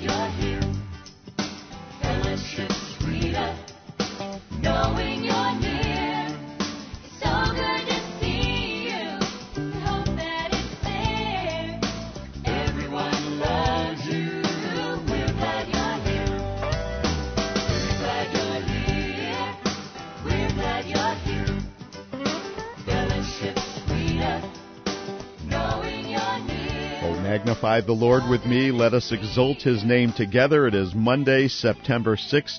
you're here. Fellowship sweeter, knowing you're near. It's so good to see you. We hope that it's there. Everyone loves you. We're glad you're here. We're glad you're here. We're glad you're here. Fellowship sweeter, knowing you're near. Oh, magnify the Lord with me. Let us exalt his name together. It is Monday, September 6,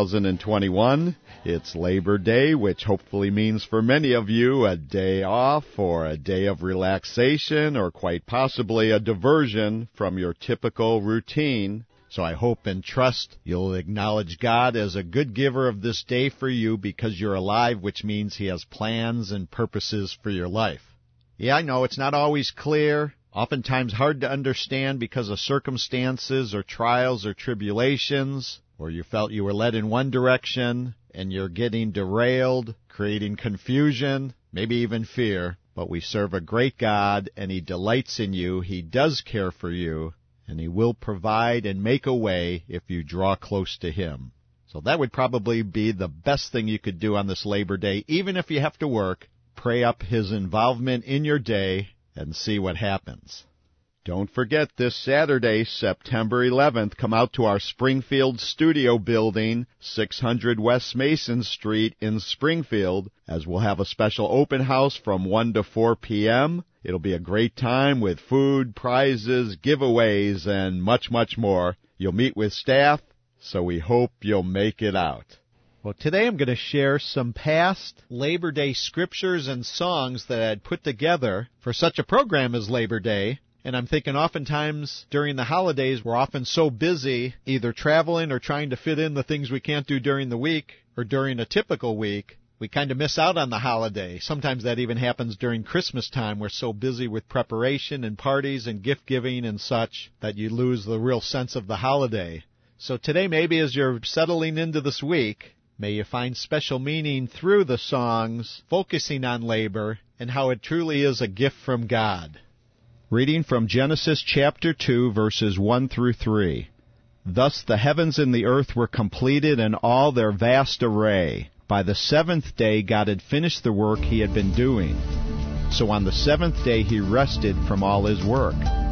2021. It's Labor Day, which hopefully means for many of you a day off or a day of relaxation or quite possibly a diversion from your typical routine. So I hope and trust you'll acknowledge God as a good giver of this day for you because you're alive, which means he has plans and purposes for your life. Yeah, I know it's not always clear, oftentimes hard to understand because of circumstances or trials or tribulations, or you felt you were led in one direction and you're getting derailed, creating confusion, maybe even fear. But we serve a great God and he delights in you, he does care for you, and he will provide and make a way if you draw close to him. So that would probably be the best thing you could do on this Labor Day, even if you have to work. Pray up his involvement in your day and see what happens. Don't forget this Saturday, September 11th, come out to our Springfield studio building, 600 West Mason Street in Springfield, as we'll have a special open house from 1 to 4 p.m. It'll be a great time with food, prizes, giveaways, and much, much more. You'll meet with staff, so we hope you'll make it out. Well, today I'm going to share some past Labor Day scriptures and songs that I'd put together for such a program as Labor Day. And I'm thinking oftentimes during the holidays we're often so busy either traveling or trying to fit in the things we can't do during the week or during a typical week. We kind of miss out on the holiday. Sometimes that even happens during Christmas time. We're so busy with preparation and parties and gift giving and such that you lose the real sense of the holiday. So today, maybe as you're settling into this week, may you find special meaning through the songs focusing on labor and how it truly is a gift from God. Reading from Genesis chapter 2, verses 1 through 3. Thus the heavens and the earth were completed in all their vast array. By the seventh day God had finished the work he had been doing. So on the seventh day he rested from all his work.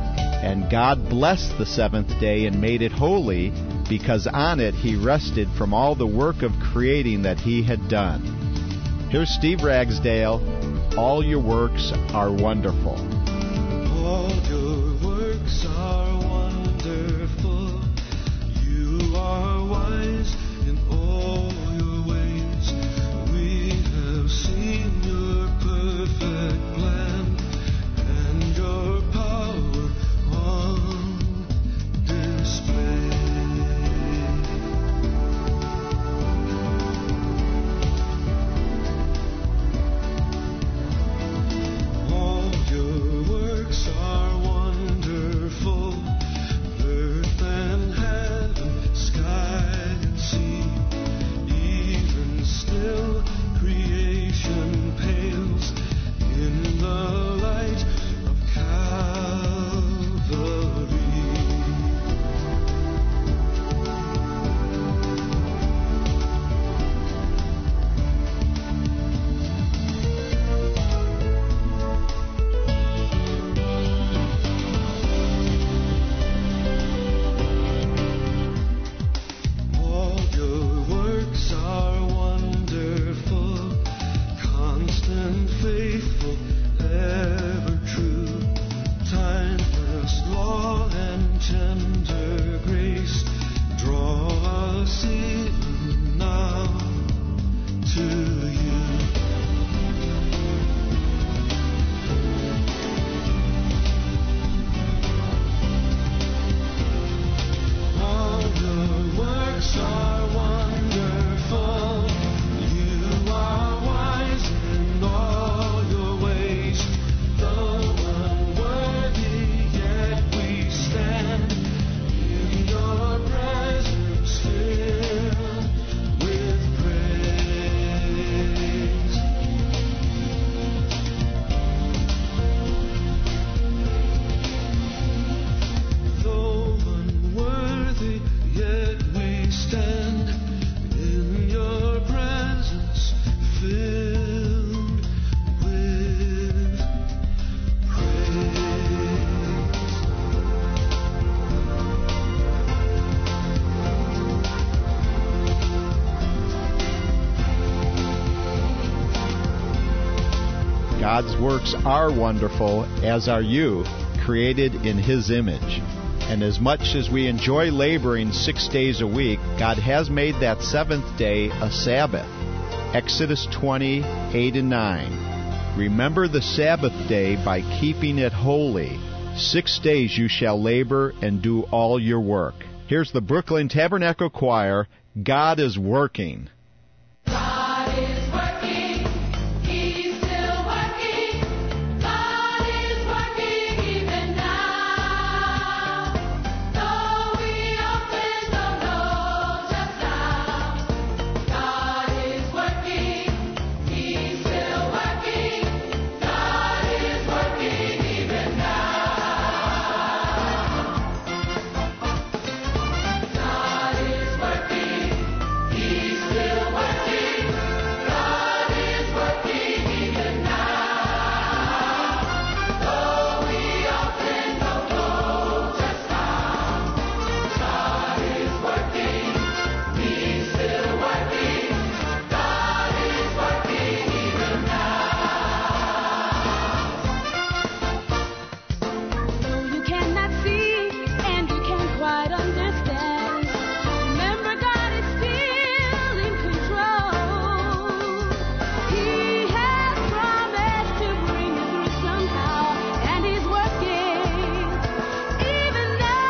And God blessed the seventh day and made it holy, because on it he rested from all the work of creating that he had done. Here's Steve Ragsdale. All your works are wonderful. All your works are wonderful. You are wise in all your ways. We have seen your perfect plan and your power on display. All your works are wonderful. God's works are wonderful, as are you, created in His image. And as much as we enjoy laboring 6 days a week, God has made that seventh day a Sabbath. Exodus 20:8 and 9. Remember the Sabbath day by keeping it holy. 6 days you shall labor and do all your work. Here's the Brooklyn Tabernacle Choir, God is Working. God is working, He's still working. God is working even now. Though we often don't know just how. God is working, He's still working. God is working even now. God is working, He's still working. God is working even now. Though we often don't know just how. God is working, He's still working. God is working even now. Though you cannot see and you can't quite understand, remember God is still in control. He has promised to bring you through somehow, and He's working even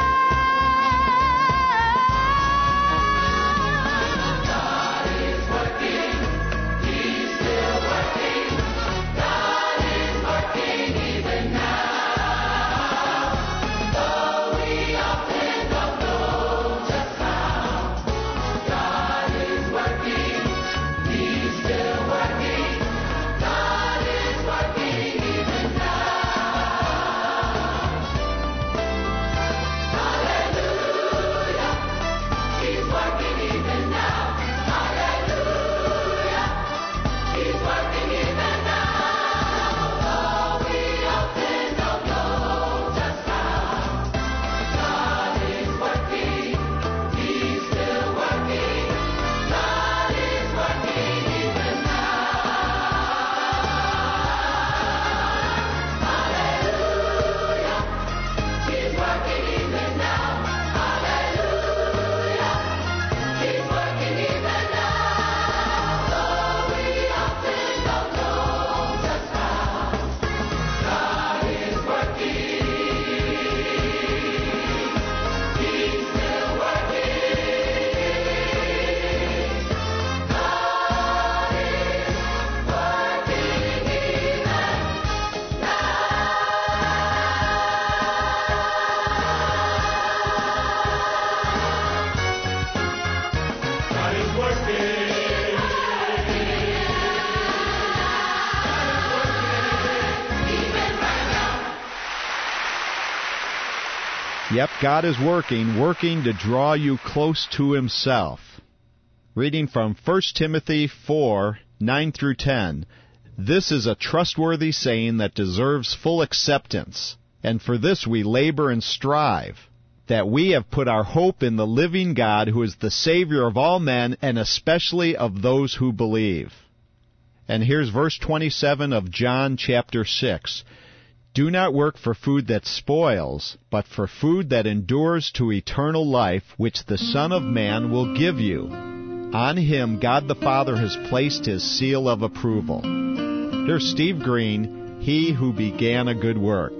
now. God is working, He's still working. God is working even now. Though we often don't know just how. God is working, He's still working. God is working even now. Hallelujah, He's working even now. Hallelujah, He's working even now. Though we often don't know just how. God is working, He's still working. God is working even now. Hallelujah, He's working even now. Hallelujah, He's working even now. Though we often don't know just how. God is working, He's still working. God is working even now. God is working. Even right now. Yep, God is working to draw you close to Himself. Reading from 1 Timothy 4:9 through 10. This is a trustworthy saying that deserves full acceptance, and for this we labor and strive, that we have put our hope in the living God, who is the Savior of all men, and especially of those who believe. And here's verse 27 of John chapter 6. Do not work for food that spoils, but for food that endures to eternal life, which the Son of Man will give you. On Him God the Father has placed His seal of approval. Here's Steve Green, He who began a good work.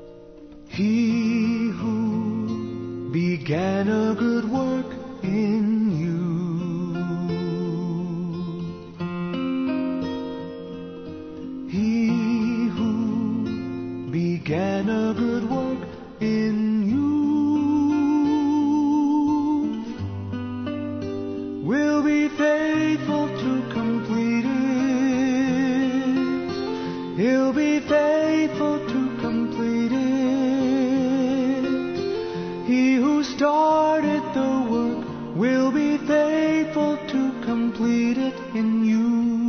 He who began a good work in you. He who began a good work in you will be faithful to complete it. He'll be faithful to complete it. He who started the work will be faithful to complete it in you.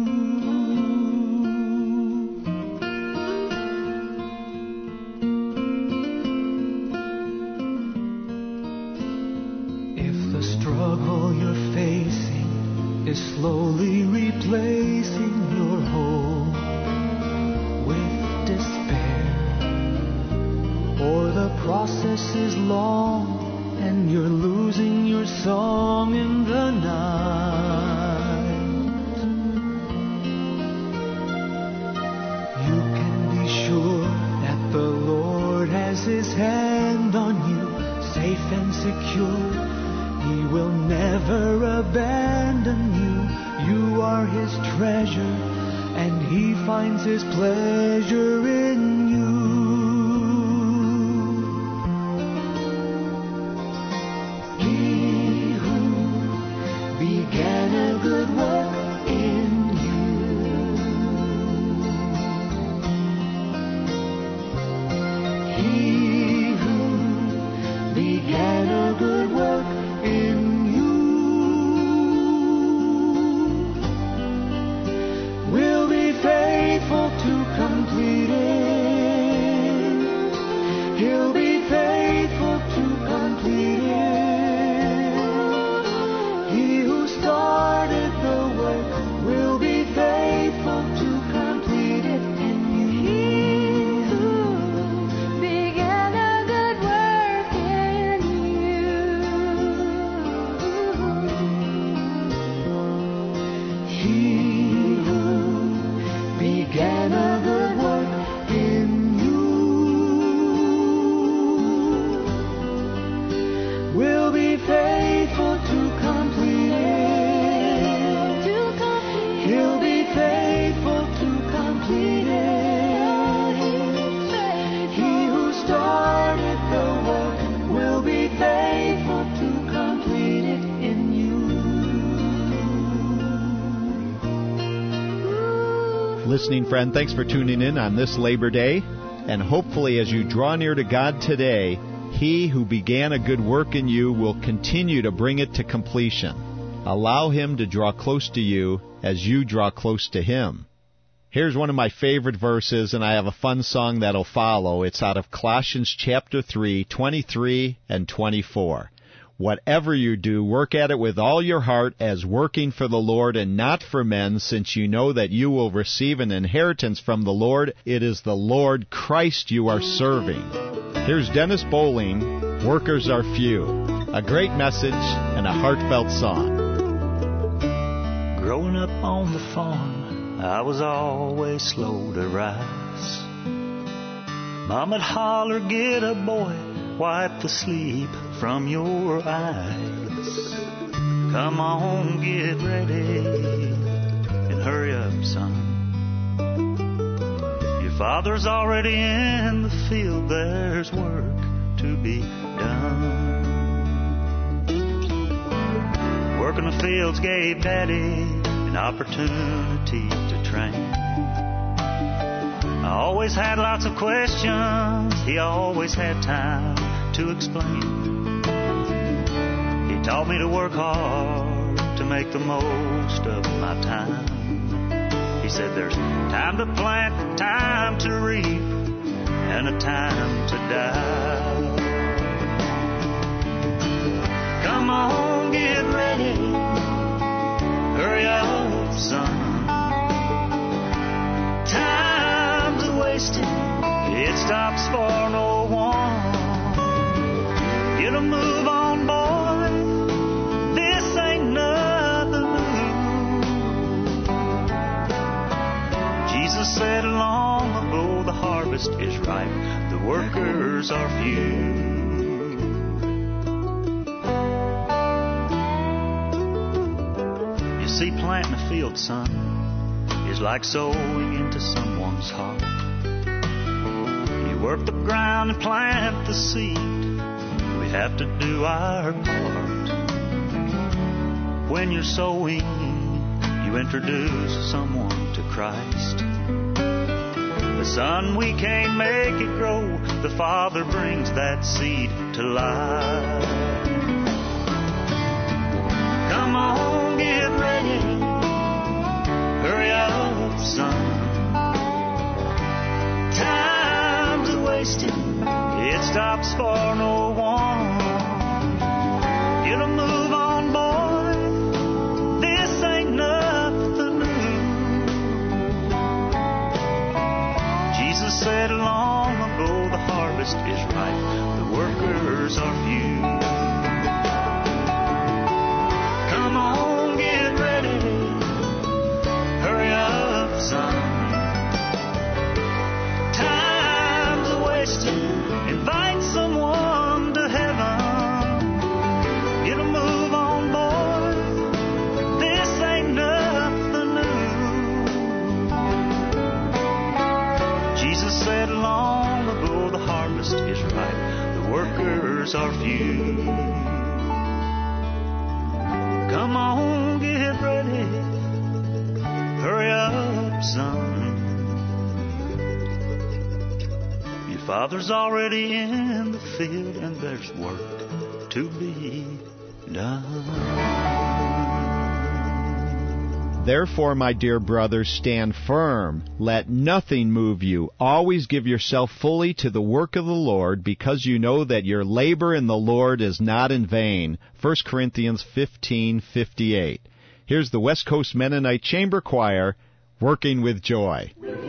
If the struggle you're facing is slowly replacing your hope, with despair, or the process is long and you're losing your song in the night, you can be sure that the Lord has His hand on you, safe and secure. He will never abandon you. You are His treasure, and He finds His pleasure in you. He who began a good work in you. He who began a good work in you will be faithful to complete it. He'll be faithful to complete it. He who started the work will be faithful to complete it in you. He who began a good work in you. He who began a good work in you will be faithful to complete it. He'll be faithful to complete it. He who started the work will be faithful to complete it in you. Listening friend, thanks for tuning in on this Labor Day. And hopefully as you draw near to God today, He who began a good work in you will continue to bring it to completion. Allow Him to draw close to you as you draw close to Him. Here's one of my favorite verses, and I have a fun song that'll follow. It's out of Colossians chapter 3, 23 and 24. Whatever you do, work at it with all your heart as working for the Lord and not for men, since you know that you will receive an inheritance from the Lord. It is the Lord Christ you are serving. Here's Dennis Bowling, Workers Are Few. A great message and a heartfelt song. Growing up on the farm, I was always slow to rise. Moma'd holler, get up, boy, wipe the sleep from your eyes. Come on, get ready, and hurry up, son. Your father's already in the field, there's work to be done. Work in the fields gave Daddy an opportunity to train. I always had lots of questions, he always had time to explain. He taught me to work hard to make the most of my time. He said there's time to plant, time to reap, and a time to die. Come on, get ready, hurry up, son. Time's wasted, it stops for no one. Get a move on, boy, this ain't nothing new. Jesus said long ago, the harvest is ripe, the workers are few. You see, planting a field, son, is like sowing into someone's heart. You work the ground and plant the seed. We have to do our part. When you're sowing, you introduce someone to Christ. The Son, we can't make it grow. The Father brings that seed to life. Come on, get ready, hurry up, son. Time's wasted, it stops for no one. Get a move on, boy, this ain't nothing new. harvest is ripe, the workers are few. Come on, get ready, hurry up, son. Your father's already in the field and there's work to be done. Therefore, my dear brothers, stand firm. Let nothing move you. Always give yourself fully to the work of the Lord, because you know that your labor in the Lord is not in vain. 1 Corinthians 15:58. Here's the West Coast Mennonite Chamber Choir, Working with Joy.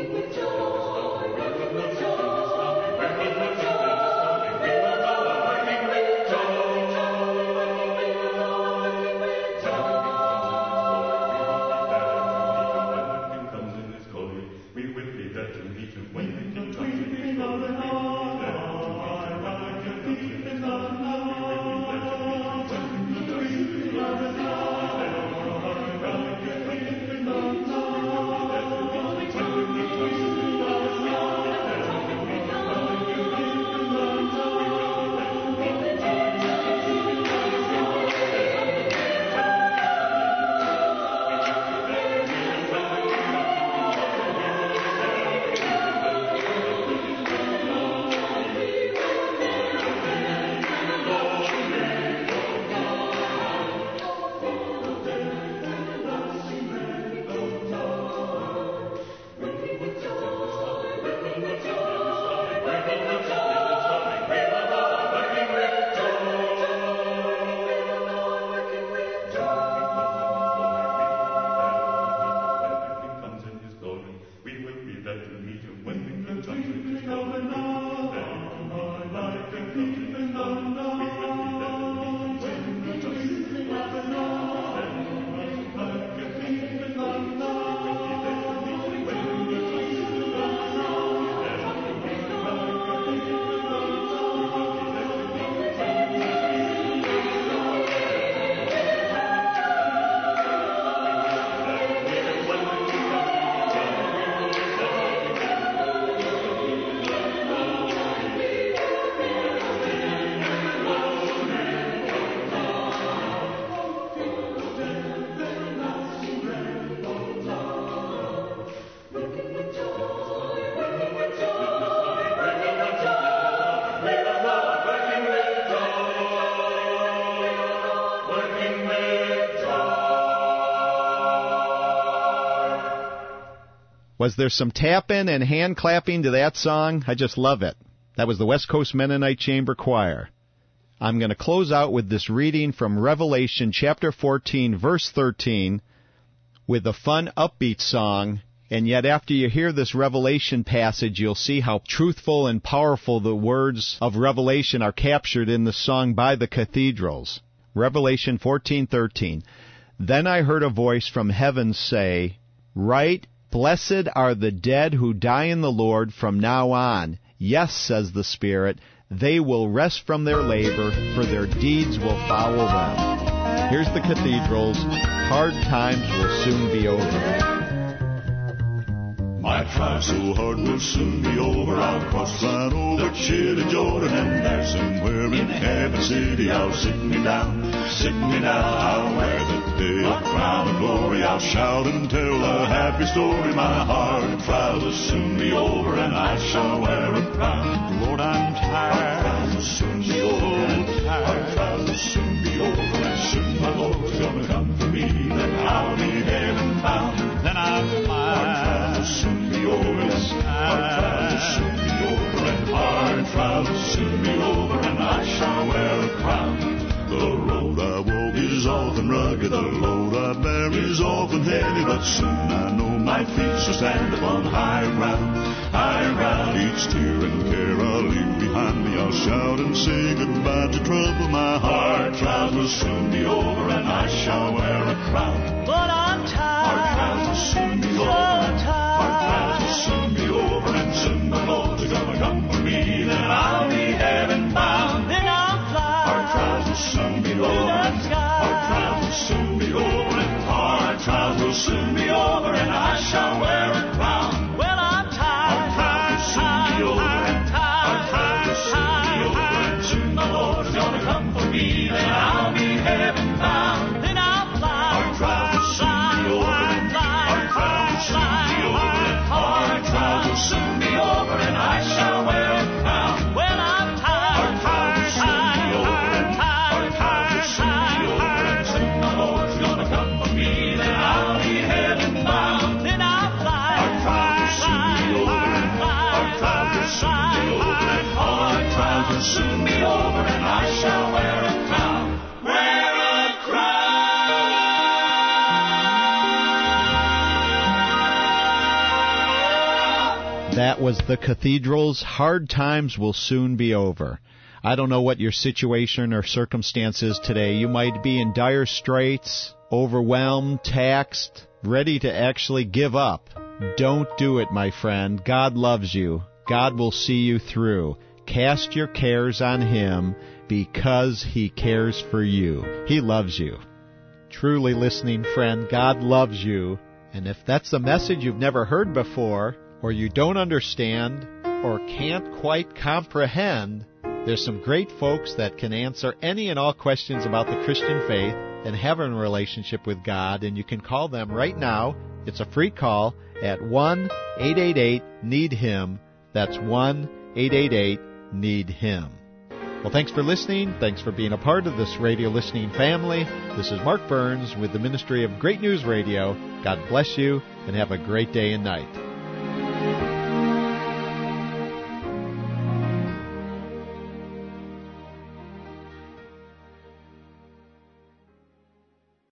Was there some tapping and hand clapping to that song? I just love it. That was the West Coast Mennonite Chamber Choir. I'm going to close out with this reading from Revelation chapter 14, verse 13, with a fun, upbeat song. And yet after you hear this Revelation passage, you'll see how truthful and powerful the words of Revelation are captured in the song by the Cathedrals. Revelation 14:13. Then I heard a voice from heaven say, "Write, blessed are the dead who die in the Lord from now on. Yes, says the Spirit, they will rest from their labor, for their deeds will follow them." Here's the Cathedrals. Hard times will soon be over. My tribe so hard will soon be over. I'll cross right over Chile, Jordan, and there somewhere in Heaven City I'll sit me down. I'll wear the day of crown of glory. I'll shout and tell a happy story. My hard trials will soon be over, and I shall wear a crown. Lord, I'm tired. Our trials will soon be over. Our trials will soon be over, and soon my Lord's gonna come for me. Then I'll be heaven bound. Then I'll fly. Our trials will soon be over. Our trials will soon be over, and our trials will soon be over, and I shall wear a crown. The road I walk is often rugged, the load I bear is often heavy, but soon I know my feet shall stand upon higher ground. Higher ground, each tear and care I'll leave behind me. I'll shout and say goodbye to trouble. My hard trials will soon be over, and I shall wear a crown. Lord, I'm tired. Our trials will soon be over. Our trials will soon be over, and soon the Lord's gonna come for me. Then I'll be heaven bound. Then I'll fly. Our trials will soon be over. Our trials will soon be over, and our trials will soon be over, and I shall wear a crown. Well, I'm tired. Our trials will soon be over. Our trials will that was The Cathedrals. Hard times will soon be over. I don't know what your situation or circumstance is today. You might be in dire straits, overwhelmed, taxed, ready to actually give up. Don't do it, my friend. God loves you. God will see you through. Cast your cares on Him because He cares for you. He loves you. Truly, listening friend, God loves you. And if that's a message you've never heard before, or you don't understand, or can't quite comprehend, there's some great folks that can answer any and all questions about the Christian faith and having a relationship with God, and you can call them right now. It's a free call at 1-888-NEED-HIM. That's 1-888-NEED-HIM. Well, thanks for listening. Thanks for being a part of this radio listening family. This is Mark Burns with the Ministry of Great News Radio. God bless you, and have a great day and night.